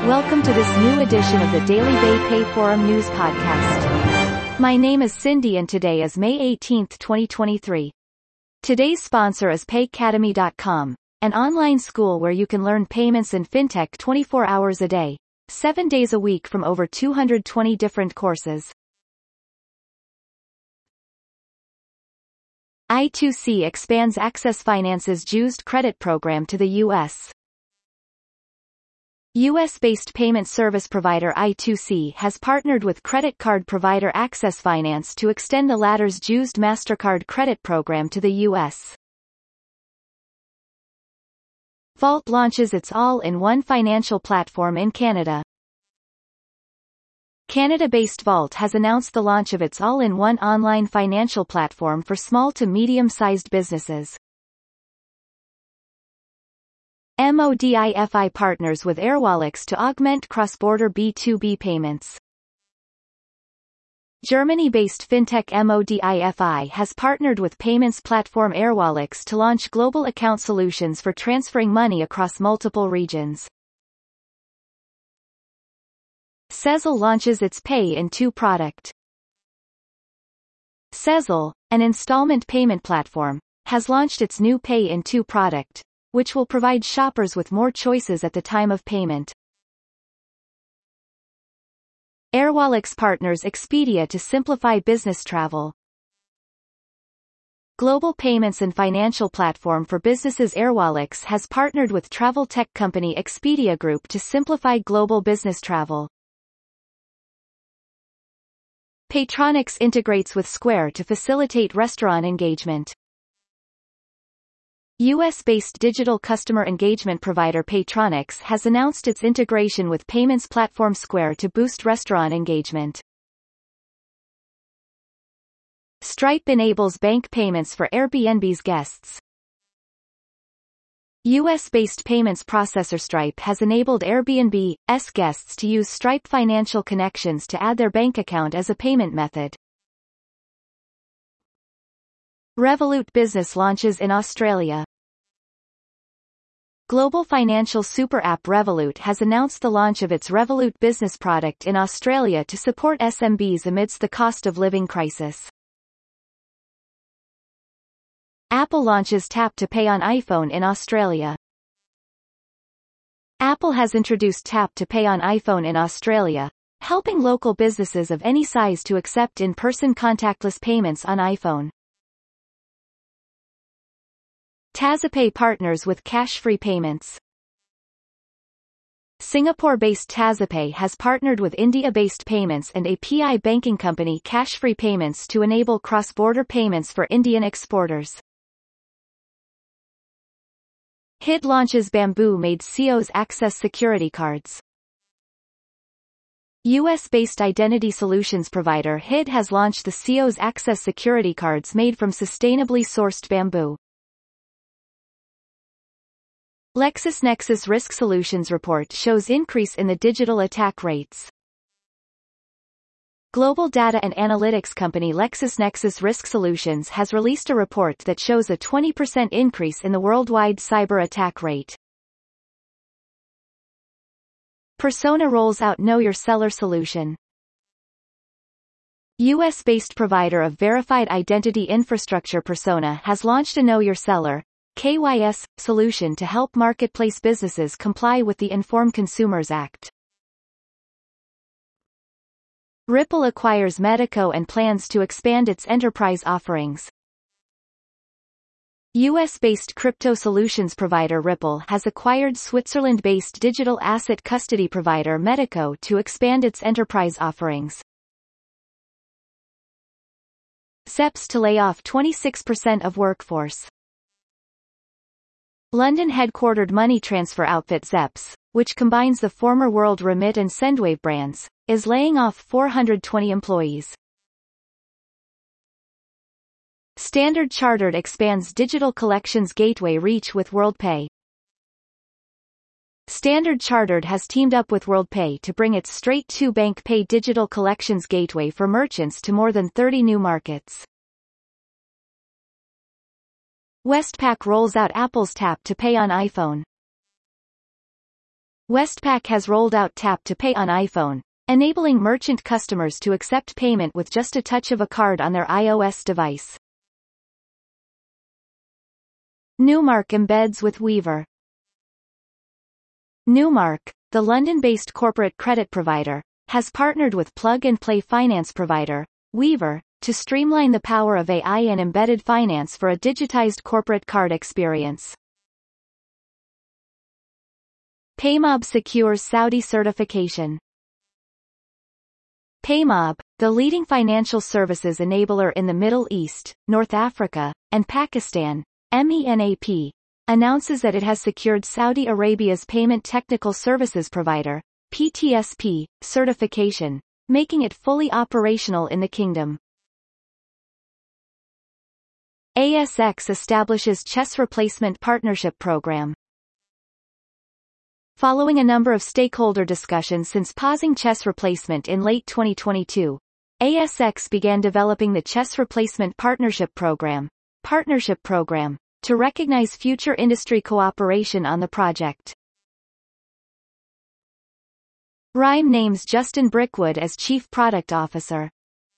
Welcome to this new edition of the Daily Bay Pay Forum News Podcast. My name is Cindy and today is May 18, 2023. Today's sponsor is Paycademy.com, an online school where you can learn payments and fintech 24 hours a day, 7 days a week from over 220 different courses. I2C expands Access Finance's Juiced credit program to the U.S. U.S.-based payment service provider I2C has partnered with credit card provider Access Finance to extend the latter's Juiced MasterCard credit program to the U.S. Vault launches its all-in-one financial platform in Canada. Canada-based Vault has announced the launch of its all-in-one online financial platform for small to medium-sized businesses. Modifi partners with Airwallex to augment cross-border B2B payments. Germany-based fintech Modifi has partnered with payments platform Airwallex to launch global account solutions for transferring money across multiple regions. Sezzle launches its Pay in 2 product. Sezzle, an installment payment platform, has launched its new Pay in 2 product, which will provide shoppers with more choices at the time of payment. Airwallex partners Expedia to simplify business travel. Global payments and financial platform for businesses Airwallex has partnered with travel tech company Expedia Group to simplify global business travel. Paytronix integrates with Square to facilitate restaurant engagement. US-based digital customer engagement provider Paytronix has announced its integration with payments platform Square to boost restaurant engagement. Stripe enables bank payments for Airbnb's guests. US-based payments processor Stripe has enabled Airbnb's guests to use Stripe Financial Connections to add their bank account as a payment method. Revolut Business launches in Australia. Global financial super app Revolut has announced the launch of its Revolut Business product in Australia to support SMBs amidst the cost of living crisis. Apple launches Tap to Pay on iPhone in Australia. Apple has introduced Tap to Pay on iPhone in Australia, helping local businesses of any size to accept in-person contactless payments on iPhone. Tazapay partners with cash-free payments. Singapore-based Tazapay has partnered with India-based payments and API banking company Cash-Free Payments to enable cross-border payments for Indian exporters. HID launches Bamboo-made Seos Access security cards. US-based identity solutions provider HID has launched the Seos Access security cards made from sustainably sourced bamboo. LexisNexis Risk Solutions report shows increase in the digital attack rates. Global data and analytics company LexisNexis Risk Solutions has released a report that shows a 20% increase in the worldwide cyber attack rate. Persona rolls out Know Your Seller solution. US-based provider of verified identity infrastructure Persona has launched a Know Your Seller (KYS) solution to help marketplace businesses comply with the Informed Consumers Act. Ripple acquires Medico and plans to expand its enterprise offerings. US-based crypto solutions provider Ripple has acquired Switzerland-based digital asset custody provider Medico to expand its enterprise offerings. Zeps to lay off 26% of workforce. London-headquartered money transfer outfit Zeps, which combines the former World Remit and Sendwave brands, is laying off 420 employees. Standard Chartered expands digital collections gateway reach with WorldPay. Standard Chartered has teamed up with WorldPay to bring its straight-to-bank pay digital collections gateway for merchants to more than 30 new markets. Westpac rolls out Apple's Tap to Pay on iPhone. Westpac has rolled out Tap to Pay on iPhone, enabling merchant customers to accept payment with just a touch of a card on their iOS device. Newmark embeds with Weaver. Newmark, the London-based corporate credit provider, has partnered with plug-and-play finance provider, Weaver, to streamline the power of AI and embedded finance for a digitized corporate card experience. Paymob secures Saudi certification. Paymob, the leading financial services enabler in the Middle East, North Africa, and Pakistan, MENAP, announces that it has secured Saudi Arabia's Payment Technical Services Provider, PTSP, certification, making it fully operational in the kingdom. ASX establishes chess replacement partnership program. Following a number of stakeholder discussions since pausing chess replacement in late 2022, ASX began developing the Chess Replacement Partnership Program, to recognize future industry cooperation on the project. Rime names Justin Brickwood as Chief Product Officer.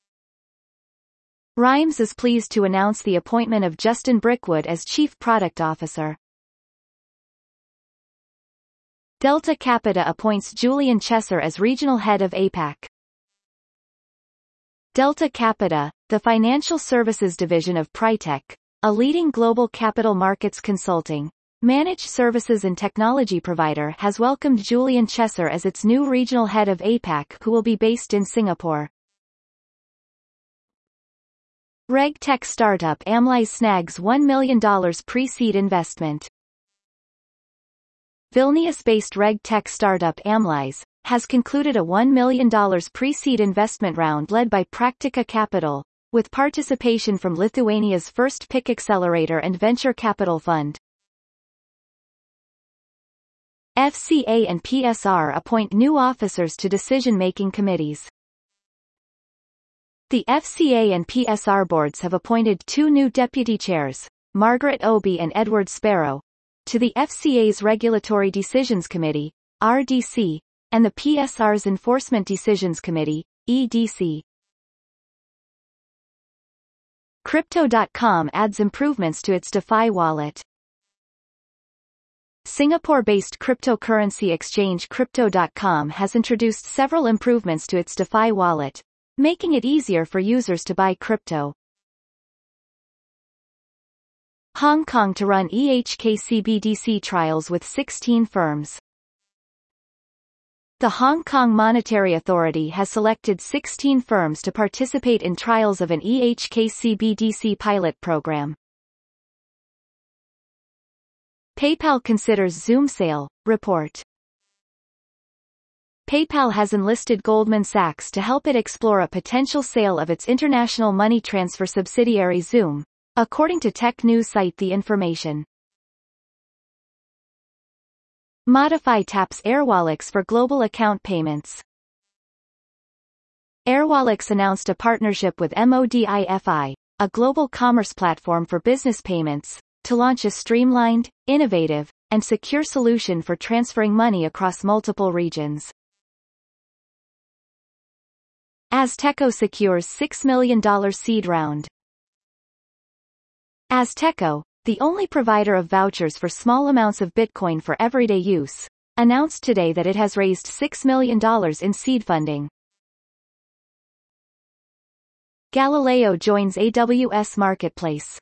Rimes is pleased to announce the appointment of Justin Brickwood as Chief Product Officer. Delta Capita appoints Julian Chesser as Regional Head of APAC. Delta Capita, the financial services division of Prytech, a leading global capital markets consulting, managed services and technology provider, has welcomed Julian Chesser as its new Regional Head of APAC, who will be based in Singapore. RegTech startup Amlize snags $1 million pre-seed investment. Vilnius-based RegTech startup Amlize has concluded a $1 million pre-seed investment round led by Praktika Capital, with participation from Lithuania's first PIC accelerator and venture capital fund. FCA and PSR appoint new officers to decision-making committees. The FCA and PSR boards have appointed two new deputy chairs, Margaret Obi and Edward Sparrow, to the FCA's Regulatory Decisions Committee, RDC, and the PSR's Enforcement Decisions Committee, EDC. Crypto.com adds improvements to its DeFi wallet. Singapore-based cryptocurrency exchange Crypto.com has introduced several improvements to its DeFi wallet, making it easier for users to buy crypto. Hong Kong to run EHK-CBDC trials with 16 firms. The Hong Kong Monetary Authority has selected 16 firms to participate in trials of an EHK-CBDC pilot program. PayPal considers Zoom sale, report. PayPal has enlisted Goldman Sachs to help it explore a potential sale of its international money transfer subsidiary Zoom, according to tech news site The Information. Modify taps Airwallex for global account payments. Airwallex announced a partnership with MODIFI, a global commerce platform for business payments, to launch a streamlined, innovative, and secure solution for transferring money across multiple regions. Azteco secures $6 million seed round. Azteco, the only provider of vouchers for small amounts of Bitcoin for everyday use, announced today that it has raised $6 million in seed funding. Galileo joins AWS Marketplace.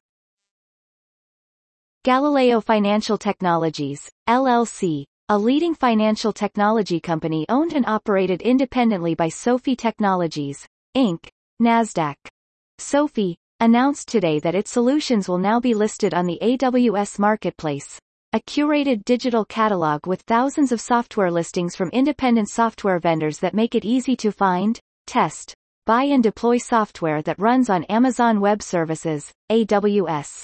Galileo Financial Technologies, LLC, a leading financial technology company owned and operated independently by Sophie Technologies, Inc., Nasdaq. Sophie announced today that its solutions will now be listed on the AWS Marketplace, a curated digital catalog with thousands of software listings from independent software vendors that make it easy to find, test, buy and deploy software that runs on Amazon Web Services, AWS.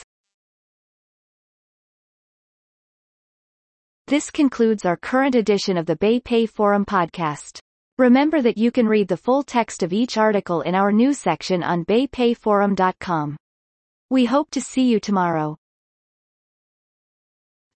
This concludes our current edition of the BayPay Forum podcast. Remember that you can read the full text of each article in our news section on baypayforum.com. We hope to see you tomorrow.